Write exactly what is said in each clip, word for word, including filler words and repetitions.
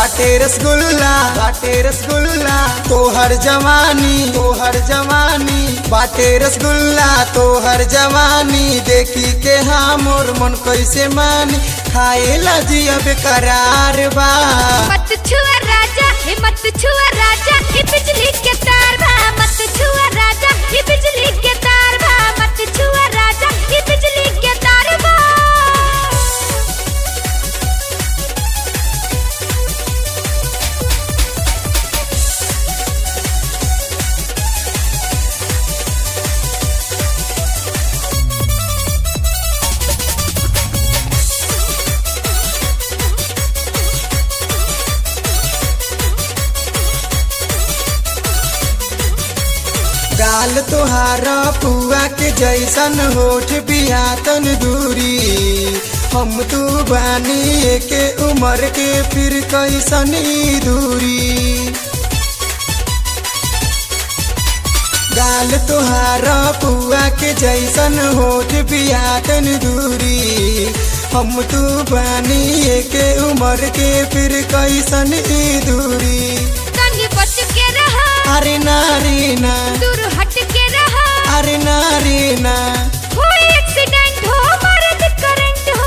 बाटे रसगुल्ला बाटे रसगुल्ला तोहर जवानी तोहर जवानी बाटे रसगुल्ला तोहर जवानी देखी के हाँ मोर मन कैसे मानी खाए ला जिया बेकरार बा। मत छुआ राजा हे मत छुआ राजा हे बिजली के तार बा। मत छुआ राजा हे बिजली के तार बा। मत छुआ राजा हे बिजली के तार बा। गाल तोहारा पुआ के जैसन होठ बिया तन दूरी हम तू बानी के उम्र के फिर कैसन दूरी। गाल तोहारा पुआ के जैसन होठ बिया तन दूरी हम तू बानी के उम्र के फिर कैसन दूरी। तनी बच के रहा अरे नारी ना दूर हट के रहा अरे नारी ना कोई एक्सीडेंट हो मर्द करंट हो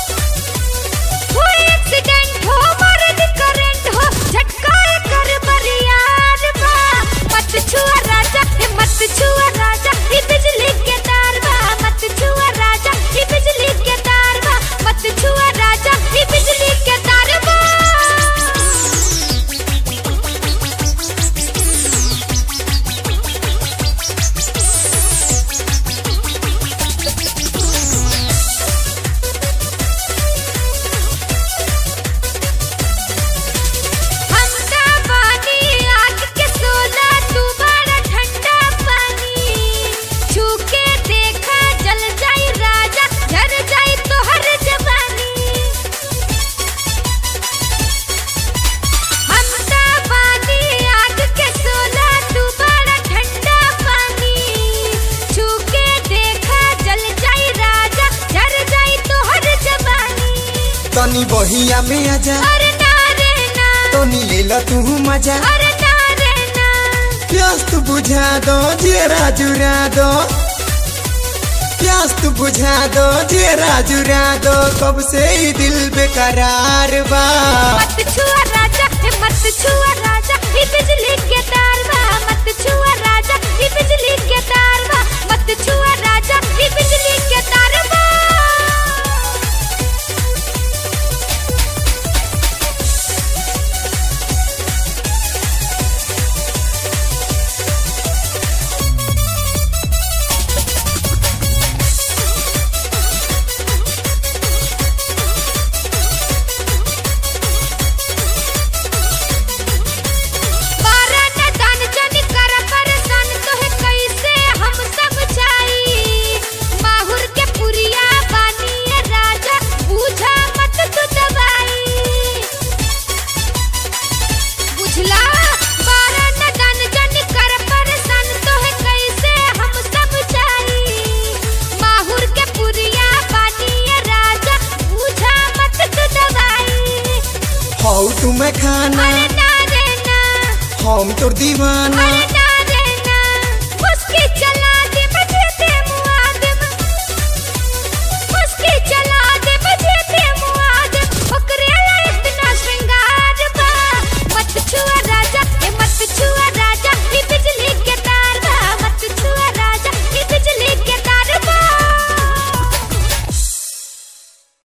कोई एक्सीडेंट हो मर्द करंट हो झटका कर बरियार बा। मत छुआ राजा हे मत छुआ राजा हे बिजली के तार बा। मत छुआ राजा हे बिजली के तार बा। मत छुआ राजा हे बिजली के तार बा। तनी बहिया में आजा अरे ना रे ना तनी लेला तू मजा अरे ना रे ना प्यास तू बुझा दो जेरा जुरा दो प्यास तू बुझा दो जेरा जुरा दो कब से ही दिल बेकरार बा। मत छुआ राजा हे मत छुआ राजा हे बिजली के तार बा। मत छुआ राजा हे बिजली के तार बा। मत छुआ राजा हे बिजली के तार बा। हौ तुम्हें खाना अरे ना रे ना हम तोर दीवाना अरे